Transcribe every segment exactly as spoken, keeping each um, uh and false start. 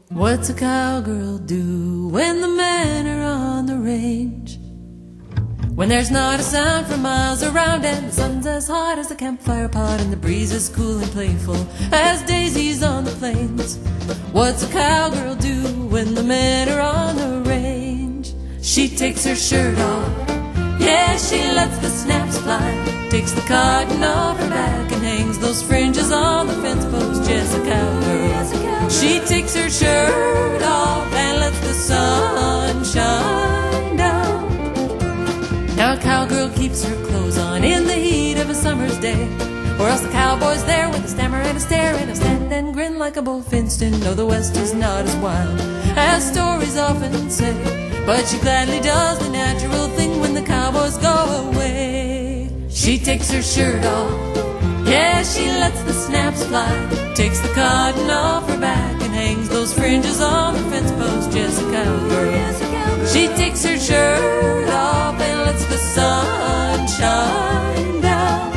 What's a cowgirl do when the men are on the range? When there's not a sound for miles around and the sun's as hot as a campfire pot and the breeze is cool and playful as daisies on the plains. What's a cowgirl do when the men are on the range? She takes her shirt off, yeah, she lets the snaps fly, takes the cotton off her back and hangs those fringes on the fence post. Just a cowgirl. She takes her shirt off and lets the sun shine down. Now a cowgirl keeps her clothes on in the heat of a summer's day, or else the cowboy's there with a stammer and a stare and a stand and grin like a bull fenced in. No, the West is not as wild as stories often say, but she gladly does the natural thing when the cowboys go away. She takes her shirt off, yeah, she lets the snaps fly, takes the cotton off her back and hangs those fringes on the fence post. Just a cowgirl. She takes her shirt off and lets the sun shine down.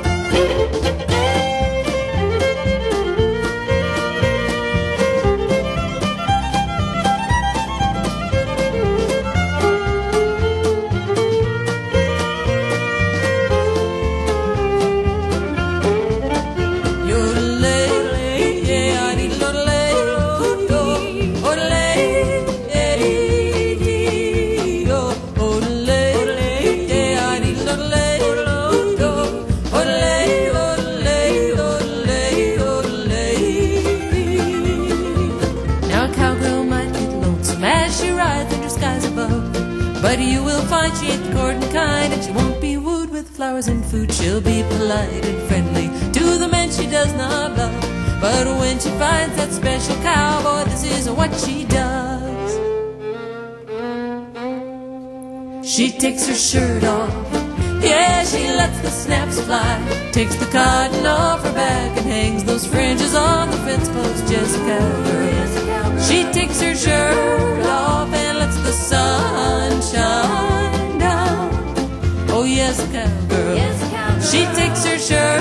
But you will find she ain't the courting kind, and she won't be wooed with flowers and food. She'll be polite and friendly to the men she does not love, but when she finds that special cowboy, this is what she does. She takes her shirt off, yeah, she lets the snaps fly, takes the cotton off her back and hangs those fringes on the fence post. Just a cowgirl. She takes her shirt off and lets the sun shine down. Oh yes, a cowgirl. Yes, a cowgirl. She takes her shirt